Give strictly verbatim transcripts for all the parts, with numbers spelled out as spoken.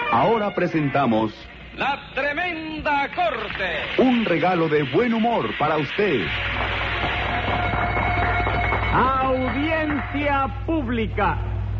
Ahora presentamos La Tremenda Corte. un regalo de buen humor para usted. Audiencia pública.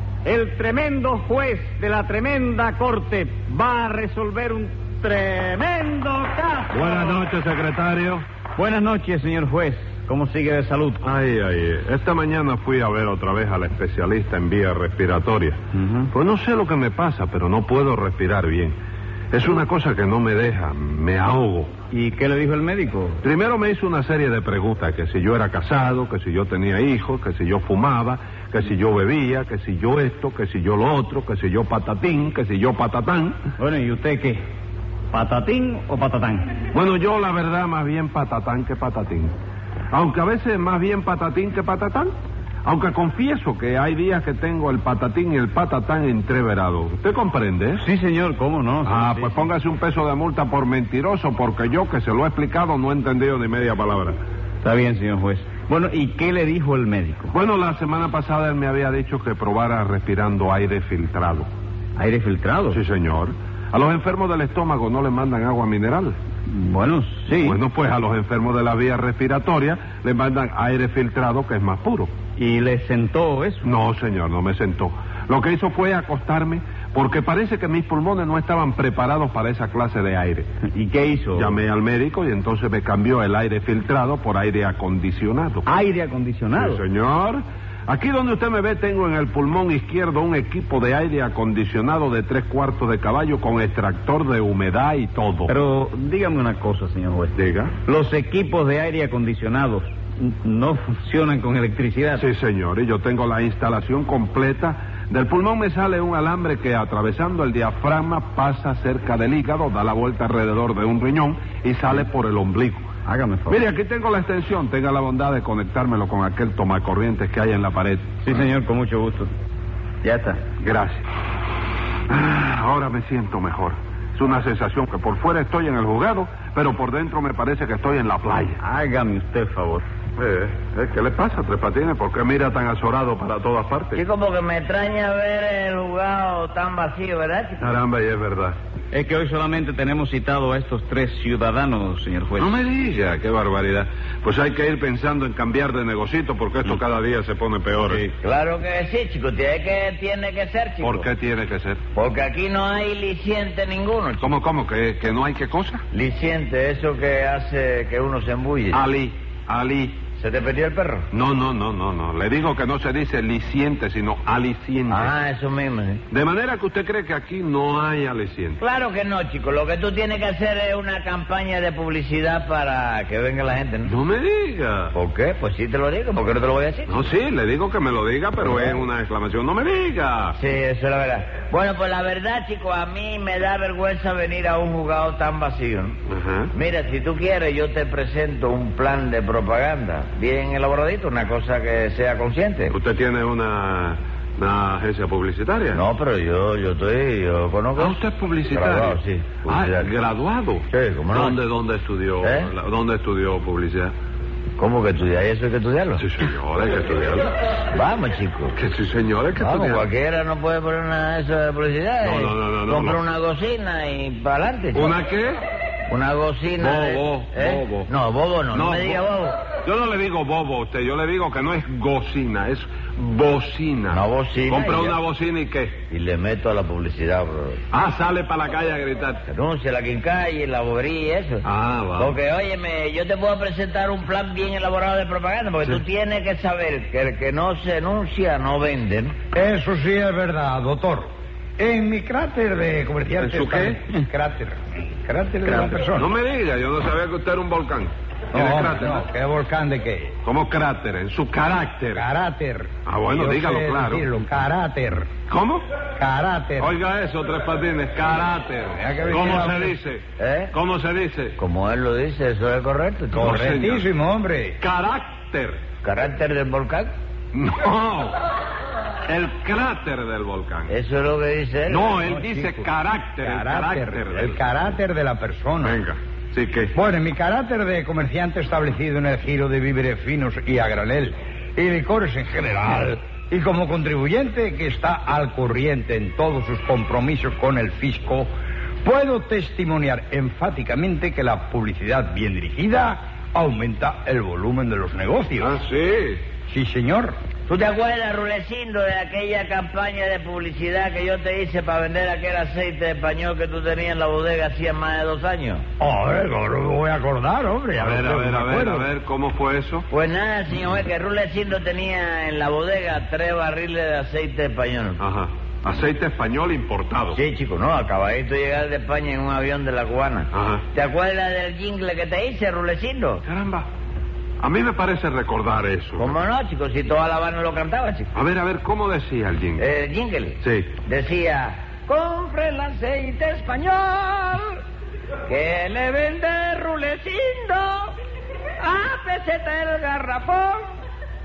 El tremendo juez de la tremenda corte va a resolver un tremendo caso. Buenas noches, secretario. Buenas noches, señor juez. ¿Cómo sigue de salud? Ay, ay, esta mañana fui a ver otra vez al especialista en vías respiratorias. Uh-huh. Pues no sé lo que me pasa, pero no puedo respirar bien. Es una cosa que no me deja, me ahogo. ¿Y qué le dijo el médico? Primero me hizo una serie de preguntas, que si yo era casado, que si yo tenía hijos, que si yo fumaba, que si yo bebía, que si yo esto, que si yo lo otro, que si yo patatín, que si yo patatán. Bueno, ¿y usted qué? ¿Patatín o patatán? Bueno, yo la verdad más bien patatán que patatín. Aunque a veces más bien patatín que patatán. Aunque confieso que hay días que tengo el patatín y el patatán entreverados. ¿Usted comprende? Sí, señor, ¿cómo no? Sí, Ah, sí, pues sí. póngase un peso de multa por mentiroso, porque yo que se lo he explicado no he entendido ni media palabra. Está bien, señor juez. Bueno, ¿y qué le dijo el médico? Bueno, la semana pasada él me había dicho que probara respirando aire filtrado. ¿Aire filtrado? Sí, señor. A los enfermos del estómago no les mandan agua mineral. Bueno, sí. Bueno, pues a los enfermos de la vía respiratoria les mandan aire filtrado, que es más puro. ¿Y le sentó eso? No, señor, no me sentó. Lo que hizo fue acostarme, porque parece que mis pulmones no estaban preparados para esa clase de aire. ¿Y qué hizo? Llamé al médico y entonces me cambió el aire filtrado por aire acondicionado. ¿Aire acondicionado? Sí, señor. Aquí donde usted me ve tengo en el pulmón izquierdo un equipo de aire acondicionado de tres cuartos de caballo con extractor de humedad y todo. Pero dígame una cosa, señor juez. Diga. Los equipos de aire acondicionados n- no funcionan con electricidad. Sí, señor, y yo tengo la instalación completa. Del pulmón me sale un alambre que, atravesando el diafragma, pasa cerca del hígado, da la vuelta alrededor de un riñón y sale por el ombligo. Hágame favor. Mire, aquí tengo la extensión. Tenga la bondad de conectármelo con aquel tomacorrientes que hay en la pared. Sí, señor, con mucho gusto. Ya está. Gracias. Ah, ahora me siento mejor. Es una sensación que por fuera estoy en el juzgado, pero por dentro me parece que estoy en la playa. Hágame usted favor. Eh, eh, ¿Qué le pasa, Tres Patines? ¿Por qué mira tan azorado para todas partes? Chico, porque me extraña ver el juzgado tan vacío, ¿verdad, chico? Caramba, y es verdad. Es que hoy solamente tenemos citado a estos tres ciudadanos, señor juez. No me diga, qué barbaridad. Pues hay que ir pensando en cambiar de negocito porque esto cada día se pone peor. Sí. Claro que sí, chico. Tiene que, tiene que ser, chico. ¿Por qué tiene que ser? Porque aquí no hay liciente ninguno, chico. ¿Cómo, cómo? ¿Que, que no hay qué cosa? Liciente, eso que hace que uno se embulle. Ali, Ali. ¿Se te perdió el perro? No, no, no, no, no. Le digo que no se dice liciente, sino aliciente. Ah, eso mismo, sí. De manera que usted cree que aquí no hay aliciente. Claro que no, chico. Lo que tú tienes que hacer es una campaña de publicidad para que venga la gente, ¿no? No me diga. ¿Por qué? Pues sí te lo digo. ¿Por qué no te lo voy a decir? No, sí, le digo que me lo diga, pero es una exclamación. ¡No me diga! Sí, eso es la verdad. Bueno, pues la verdad, chico, a mí me da vergüenza venir a un juzgado tan vacío, ¿no? Ajá. Mira, si tú quieres, yo te presento un plan de propaganda bien elaboradito, una cosa que sea consciente. ¿Usted tiene una, una agencia publicitaria? No, pero yo yo estoy, yo conozco. Ah, usted es publicitario. Graduado, sí. Ah, publicitario. graduado. Sí, ¿cómo no? ¿Dónde, dónde estudió? ¿Eh? la- ¿Dónde estudió publicidad? ¿Cómo que estudiar? ¿Eso hay que estudiarlo? Sí, señor, hay que estudiarlo. Vamos, chico. Que sí, señor, hay que Vamos, estudiarlo. cualquiera no puede poner una de esas de publicidad. No, eh. no, no, no, no, Compra no. una bocina y para adelante. chico. ¿Una qué? Una bocina. de- Bobo, ¿eh? bobo. No, bobo no, no, No, me diga bo- bobo. Yo no le digo bobo a usted, yo le digo que no es gocina, es bocina. Una bocina Compra y una ya. bocina y qué. Y le meto a la publicidad, bro. Ah, sale para la calle a gritar. Denuncia la quincalla, la bobería y eso. Ah, va. Porque, óyeme, yo te puedo presentar un plan bien elaborado de propaganda, porque Sí. tú tienes que saber que el que no se enuncia no vende, ¿no? Eso sí es verdad, doctor. En mi cráter de comerciante... ¿En su qué? está- Cráter. Cráter de la persona. No me diga, yo no sabía que usted era un volcán. No, ¿Tiene hombre, cráter? no, ¿qué volcán de qué? ¿Cómo cráter? En su carácter. Caráter. Ah, bueno, Yo dígalo sé claro. decirlo, caráter. ¿Cómo? Caráter. Oiga eso, Tres Patines, caráter. Vea que ¿Cómo vigila se usted. dice? ¿Eh? ¿Cómo se dice? Como él lo dice, eso es correcto. chico. Correctísimo, hombre. Carácter. ¿Carácter del volcán? No. El cráter del volcán. Eso es lo que dice él. No, él No, dice chico. carácter, el Caráter. carácter. El del- caráter de la persona. Venga, sí que... Bueno, en mi carácter de comerciante establecido en el giro de víveres finos y a granel y licores en general, Y como contribuyente que está al corriente en todos sus compromisos con el fisco, puedo testimoniar enfáticamente que la publicidad bien dirigida aumenta el volumen de los negocios. Ah, sí. Sí, señor. ¿Tú te acuerdas, Rulecindo, de aquella campaña de publicidad que yo te hice para vender aquel aceite español que tú tenías en la bodega hacía más de dos años? A ver, no me voy a acordar, hombre. A ver, a ver, a ver, a ver, ¿cómo fue eso? Pues nada, señor juez, que Rulecindo tenía en la bodega tres barriles de aceite español. Ajá. Aceite español importado. Sí, chico, no, acabadito de llegar de España en un avión de la Cubana. Ajá. ¿Te acuerdas del jingle que te hice, Rulecindo? Caramba. A mí me parece recordar eso. ¿Cómo no, chico? Si toda La Habana lo cantaba, chico. A ver, a ver, ¿cómo decía el jingle? ¿El jingle? Sí. Decía, compre el aceite español que le vende Rulecindo a peseta el garrafón.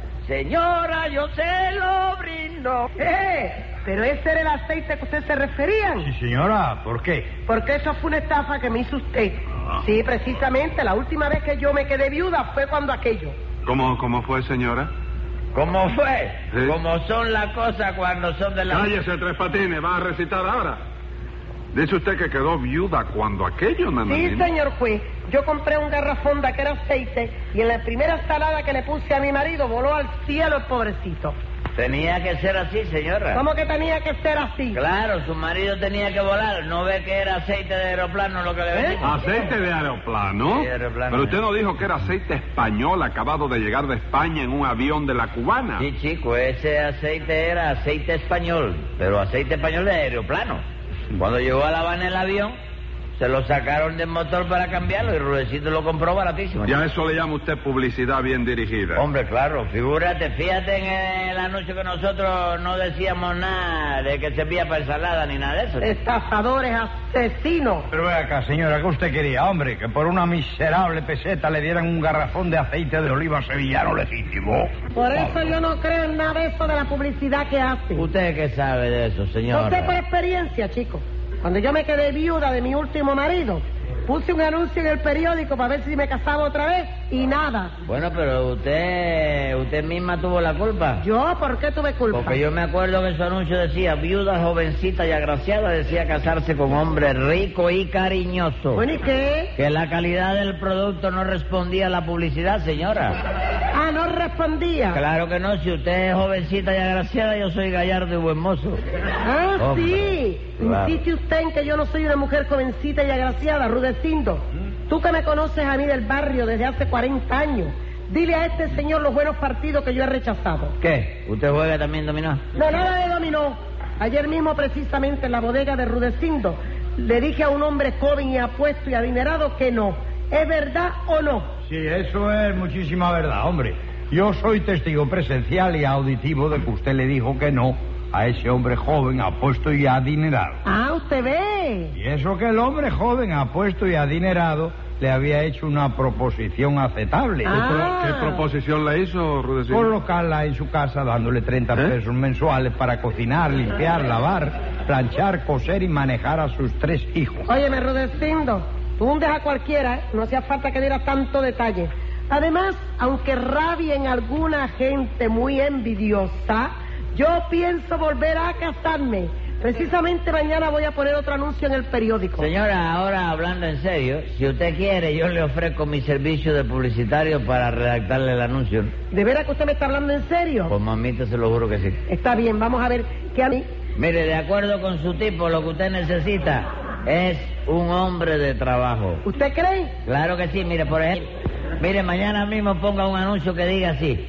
Señora, yo se lo brindo. ¡Eh! Pero ese era el aceite que usted se referían. Sí, señora, ¿por qué? Porque eso fue una estafa que me hizo usted. Sí, precisamente, la última vez que yo me quedé viuda fue cuando aquello. ¿Cómo, cómo fue, señora? ¿Cómo fue? Sí. Como son las cosas cuando son de la... Cállese, Tres Patines, va a recitar ahora. Dice usted que quedó viuda cuando aquello, nananina. Sí, señor juez. Yo compré un garrafón de aquel aceite y en la primera salada que le puse a mi marido voló al cielo el pobrecito. Tenía que ser así, señora. ¿Cómo que tenía que ser así? Claro, su marido tenía que volar. ¿No ve que era aceite de aeroplano lo que le vendimos? ¿Aceite de aeroplano? Sí, de aeroplano. Pero usted no dijo que era aceite español acabado de llegar de España en un avión de la Cubana. Sí, chico, ese aceite era aceite español, pero aceite español de aeroplano. Cuando llegó a La Habana el avión, se lo sacaron del motor para cambiarlo y Rudecito lo compró baratísimo. Ya eso le llama usted publicidad bien dirigida. Hombre, claro, figúrate, fíjate en el anuncio que nosotros no decíamos nada de que servía para ensalada ni nada de eso. Estafadores, asesinos. Pero ve acá, señora, ¿qué usted quería? Hombre, que por una miserable peseta le dieran un garrafón de aceite de oliva sevillano legítimo. Por eso yo no creo en nada de eso de la publicidad que hacen. ¿Usted qué sabe de eso, señor? No sé por experiencia, chico. Cuando yo me quedé viuda de mi último marido, puse un anuncio en el periódico para ver si me casaba otra vez y nada. Bueno, pero usted usted misma tuvo la culpa. ¿Yo? ¿Por qué tuve culpa? Porque yo me acuerdo que su anuncio decía, viuda, jovencita y agraciada, decía casarse con hombre rico y cariñoso. Bueno, ¿y qué? Que la calidad del producto no respondía a la publicidad, señora. Ah, no respondía. Claro que no, si usted es jovencita y agraciada, yo soy gallardo y buen mozo. Ah, Hombre, sí. claro. Insiste usted en que yo no soy una mujer jovencita y agraciada, Rudecindo. Tú que me conoces a mí del barrio desde hace cuarenta años, dile a este señor los buenos partidos que yo he rechazado. ¿Qué? ¿Usted juega también dominó? No, nada de dominó. Ayer mismo, precisamente, en la bodega de Rudecindo, le dije a un hombre joven y apuesto y adinerado que no. ¿Es verdad o no? Sí, eso es muchísima verdad, hombre. Yo soy testigo presencial y auditivo de que usted le dijo que no a ese hombre joven, apuesto y adinerado. Ah, usted ve. Y eso que el hombre joven, apuesto y adinerado le había hecho una proposición aceptable. Ah. ¿Qué proposición le hizo, Rudecindo? Colocarla en su casa dándole treinta ¿Eh? pesos mensuales para cocinar, limpiar, lavar, planchar, coser y manejar a sus tres hijos. Óyeme, Rudecindo, tú hundes a cualquiera, ¿eh? No hacía falta que diera tanto detalle. Además, aunque rabien alguna gente muy envidiosa, yo pienso volver a casarme. Precisamente mañana voy a poner otro anuncio en el periódico. Señora, ahora hablando en serio, si usted quiere, yo le ofrezco mi servicio de publicitario para redactarle el anuncio. ¿De veras que usted me está hablando en serio? Pues mamita, se lo juro que sí. Está bien, vamos a ver qué a mí... Mire, de acuerdo con su tipo, lo que usted necesita es un hombre de trabajo. ¿Usted cree? Claro que sí, mire, por ejemplo, mire, mañana mismo ponga un anuncio que diga así: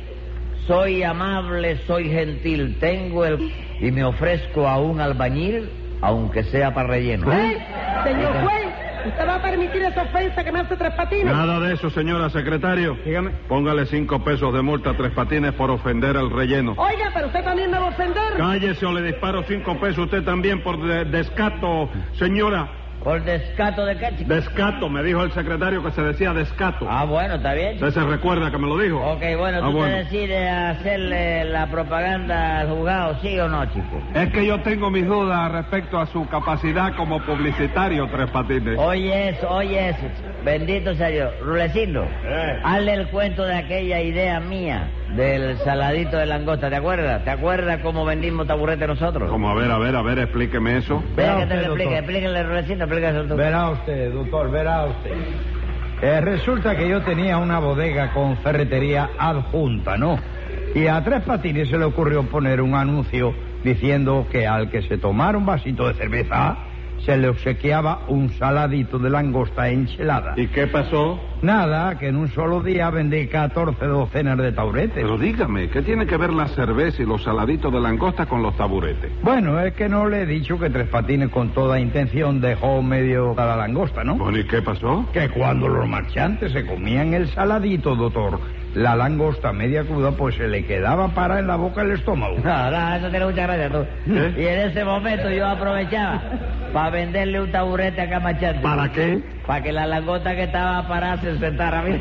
soy amable, soy gentil, tengo el... y me ofrezco a un albañil, aunque sea para relleno. ¿Eh? Señor juez, ¿usted va a permitir esa ofensa que me hace Tres Patines? Nada de eso, señora secretario. Dígame. Póngale cinco pesos de multa a Tres Patines por ofender el relleno. Oiga, pero usted también me va a ofender. Cállese o le disparo cinco pesos usted también por de- descato, señora. ¿Por descato de qué, chico? Descato, me dijo el secretario que se decía descato. Ah, bueno, está bien, chico. ¿Usted se recuerda que me lo dijo? Ok, bueno, Ah, ¿tú bueno. te decides hacerle la propaganda al juzgado, sí o no, chico? Es que yo tengo mis dudas respecto a su capacidad como publicitario, Tres Patines. Oye eso, oye eso, chico. Bendito sea Dios. Rulecindo, Eh. hazle el cuento de aquella idea mía del saladito de langosta, ¿te acuerdas? ¿Te acuerdas cómo vendimos taburete nosotros? Como, a ver, a ver, a ver, explíqueme eso. Vea Verá que te usted, lo explique, doctor. explíquenle, Rulecindo, explíquenle tú. Verá usted, doctor, verá usted. Eh, resulta que yo tenía una bodega con ferretería adjunta, ¿no? Y a Tres Patines se le ocurrió poner un anuncio diciendo que al que se tomara un vasito de cerveza se le obsequiaba un saladito de langosta enchilada. ¿Y qué pasó? Nada, que en un solo día vendí catorce docenas de taburetes. Pero dígame, ¿qué tiene que ver la cerveza y los saladitos de langosta con los taburetes? Bueno, es que no le he dicho que Tres Patines con toda intención dejó medio a la langosta, ¿no? Bueno, ¿y qué pasó? Que cuando los marchantes se comían el saladito, doctor, la langosta media cruda, pues se le quedaba para en la boca el estómago. No, no, eso tiene mucha gracia tú. ¿Eh? Y en ese momento yo aprovechaba para venderle un taburete a Camachante. ¿Para qué? Para que la langosta que estaba parada se sentara. Mira.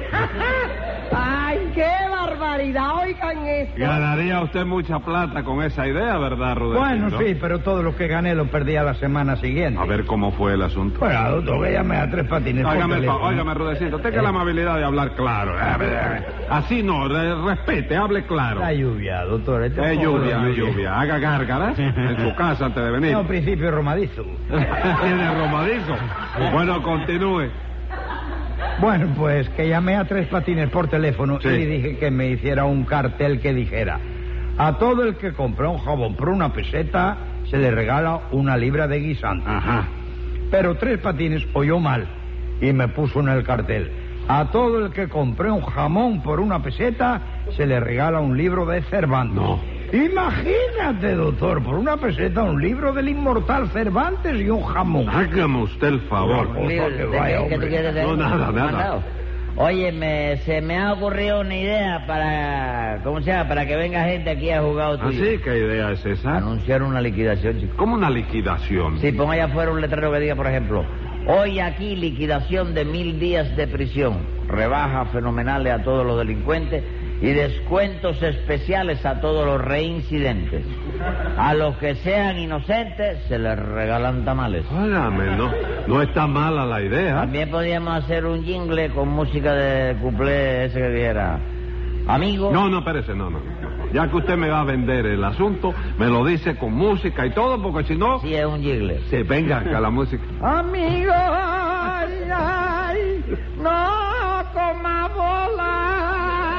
¡Ay, qué barbaridad! Oigan esto. Ganaría usted mucha plata con esa idea, ¿verdad, Rudecindo? Bueno, sí, pero todo lo que gané lo perdí a la semana siguiente. A ver cómo fue el asunto. Bueno, doctor, que llamé a Tres Patines por Óigame, teléfono. pa- óigame, Rudecindo, tenga Eh. la amabilidad de hablar claro. A ver, a ver. Así no, re- respete, hable claro. La lluvia, doctor. este Es poco lluvia, de es lluvia. Haga gárgaras en su casa antes de venir. No, principio romadizo. Tiene romadizo. Bueno, continúe. Bueno, pues que llamé a Tres Patines por teléfono Sí. y le dije que me hiciera un cartel que dijera: a todo el que compre un jabón por una peseta se le regala una libra de guisante. Ajá. Pero Tres Patines oyó mal y me puso en el cartel: a todo el que compre un jamón por una peseta se le regala un libro de Cervantes. No. Imagínate, doctor, por una peseta un libro del inmortal Cervantes y un jamón. Hágame usted el favor. Por Lío, favor, que ¿de vaya, qué- qué tú hombre. quieres hacer? No, nada, nada. Mandado. Oye, me, se me ha ocurrido una idea para, ¿cómo se llama? Para que venga gente aquí a jugar tuyo. ¿Así? ¿Qué idea es esa? Anunciar una liquidación, chico. ¿Cómo una liquidación? Si ponga allá afuera un letrero que diga, por ejemplo, hoy aquí liquidación de mil días de prisión, rebajas fenomenales a todos los delincuentes y descuentos especiales a todos los reincidentes. A los que sean inocentes se les regalan tamales. Óigame, no, no está mala la idea. También podríamos hacer un jingle con música de cuplé ese que dijera: amigo. No, no, espérese, no, no. Ya que usted me va a vender el asunto, me lo dice con música y todo, porque si no... Sí, es un jingle. Sí, venga acá la música. Amigo, ay, ay, no coma bola,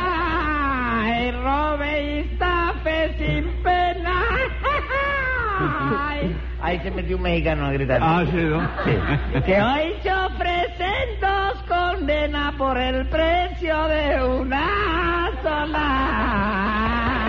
y robe y estafe sin pena. Ay, ahí se metió un mexicano a gritar. Ah, sí, ¿no? Sí. Que hoy se ofrecen dos condenas por el precio de una sola.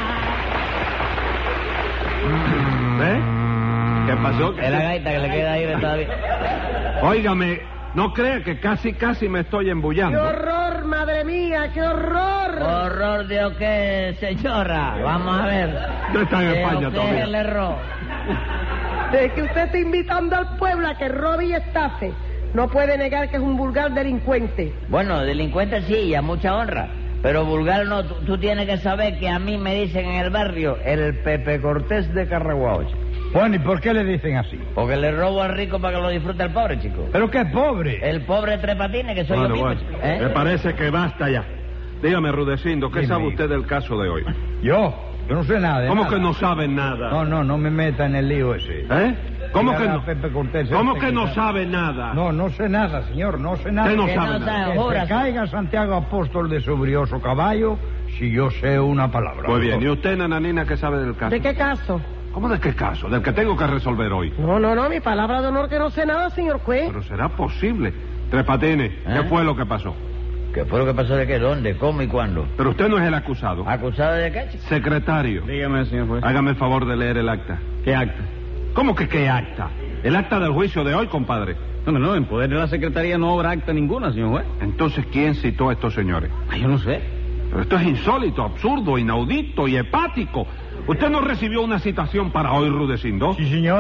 ¿Eh? ¿Qué pasó? Es la gaita que le queda ahí todavía. Óigame, no crea que casi, casi me estoy ¡Qué embullando. horror, madre mía! ¡Qué horror! ¿Horror de o qué, señora? Vamos a ver. Usted está en ¿De España o qué todavía. es el error? De que usted está invitando al pueblo a que robe y estafe. No puede negar que es un vulgar delincuente. Bueno, delincuente sí, y a mucha honra. Pero vulgar no, tú, tú tienes que saber que a mí me dicen en el barrio el Pepe Cortés de Carraguao, chico. Bueno, ¿y por qué le dicen así? Porque le robo al rico para que lo disfrute el pobre, chico. Pero qué pobre. El pobre Tres Patines, que soy Bueno, yo mismo, bueno, chico. ¿eh? me parece que basta ya. Dígame, Rudecindo, ¿qué Dime, sabe hijo. usted del caso de hoy? Yo, yo no sé nada de ¿Cómo nada. que no sabe nada? No, no, no me meta en el lío ese. ¿Eh? ¿Cómo que Dígale no? a Pepe Cortés ¿Cómo este que no está- sabe nada? No, no sé nada, señor, no sé nada. Usted no Que sabe no nada. sabe. Que Jura, se caiga Santiago Apóstol de su brioso caballo si yo sé una palabra. Muy bien, ¿y usted, nananina, qué sabe del caso? ¿De qué caso? ¿Cómo de qué caso? Del que tengo que resolver hoy. No, no, no, mi palabra de honor que no sé nada, señor juez. Pero será posible. Tres Patines, ¿qué ¿Eh? fue lo que pasó? ¿Qué fue lo que pasó de qué? ¿Dónde? ¿Cómo y cuándo? Pero usted no es el acusado. ¿Acusado de qué, chico? Secretario, Dígame, señor juez. hágame el favor de leer el acta. ¿Qué acta? ¿Cómo que qué acta? El acta del juicio de hoy, compadre. No, no, no, en poder de la Secretaría no habrá acta ninguna, señor juez. Entonces, ¿quién citó a estos señores? Ay, yo no sé. Pero esto es insólito, absurdo, inaudito y hepático. ¿Usted no recibió una citación para hoy, Rudecindo? Sí, señor.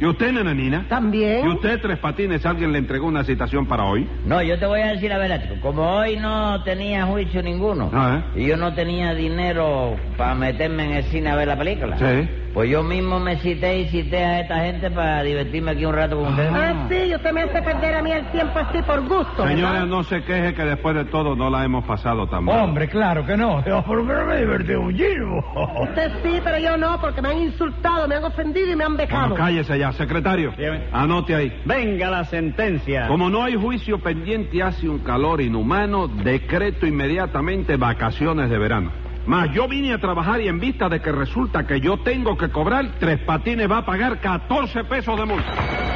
¿Y usted, Nananina? También. ¿Y usted, Tres Patines, alguien le entregó una citación para hoy? No, yo te voy a decir la verdad, chico. Como hoy no tenía juicio ninguno, Ah, ¿eh? y yo no tenía dinero para meterme en el cine a ver la película, Sí. pues yo mismo me cité y cité a esta gente para divertirme aquí un rato con ustedes. Ah, sí, y usted me hace perder a mí el tiempo así por gusto, Señora, ¿verdad? no se queje que después de todo no la hemos pasado tan mal. Hombre, claro que no. Yo por lo menos me divertí muchísimo. Usted sí, pero yo no, porque me han insultado, me han ofendido y me han becado. Bueno, cállese ya, secretario. Dígame. Anote ahí. Venga la sentencia. Como no hay juicio pendiente y hace un calor inhumano, decreto inmediatamente vacaciones de verano. Mas yo vine a trabajar y en vista de que resulta que yo tengo que cobrar, Tres Patines va a pagar catorce pesos de multa.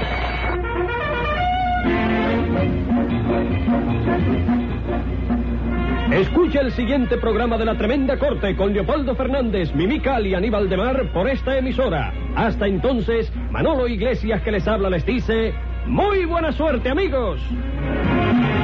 Escucha el siguiente programa de La Tremenda Corte con Leopoldo Fernández, Mimical y Aníbal de Mar por esta emisora. Hasta entonces, Manolo Iglesias que les habla les dice, ¡muy buena suerte, amigos!